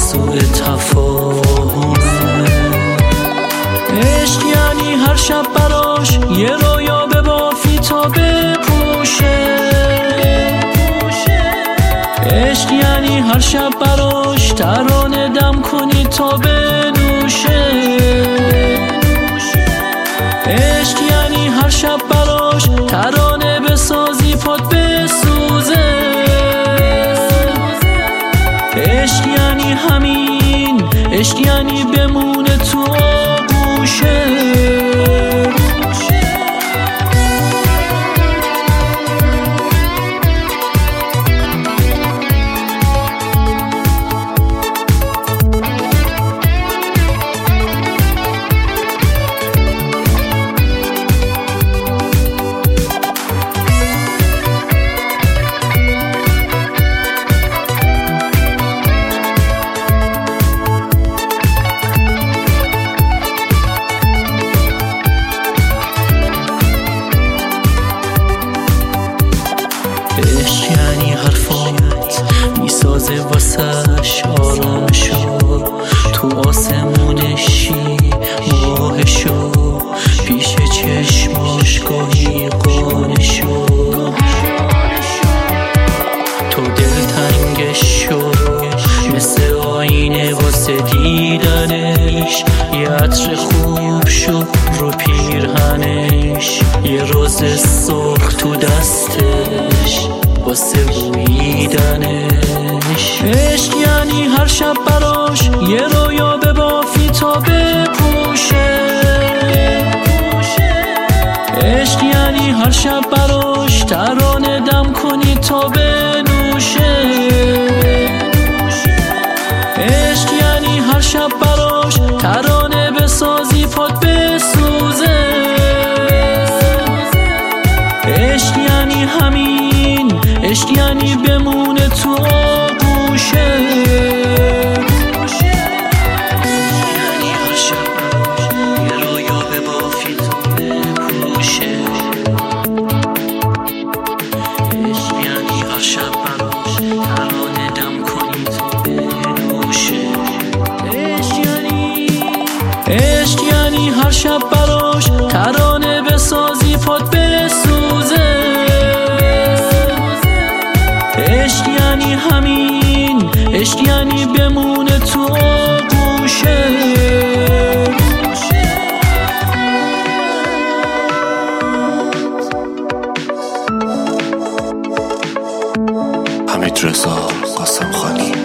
سوء تفاهمه. عشق یعنی هر شب براش یه رویا ببافی تا بپوشه. عشق یعنی هر شب براش ترانه دم کنی تا بنوشه. عشق یعنی هر شب براش ترانه بسازی پات بسوزه. عشق یعنی همین، عشق یعنی بمونه تو آغوشه. عشق یعنی حرفات میسازه واسش آرامشو، تو آسمونشی ماهشو، پیش چشماش گاهی قانشو. تو دلتنگش شو مثل آینه واسه دیدنش، یه عطر خوب شو رو پیرهنش، یه روز سرخ تو دستش واسه بویدنش. عشق یعنی هر شب براش یه رویا ببافی تا بپوشه. عشق یعنی هر شب براش ترانه دم کنی تا بنوشه. عشق یعنی هر شب براش ترانه بسازی پات بسوزه. عشق یعنی همین، عشق یعنی بمونه تو آغوشه. یعنی هر شب یه رویا ببافی تا بپوشه. عشق یعنی هر شب براش ترانه دم کنی تا بنوشه. عشق یعنی هر شب براش ترانه بسازی پات بسوزه. عشق یعنی همین، عشق یعنی بمونه تو آغوشه. حمید رضا قاسمخانی.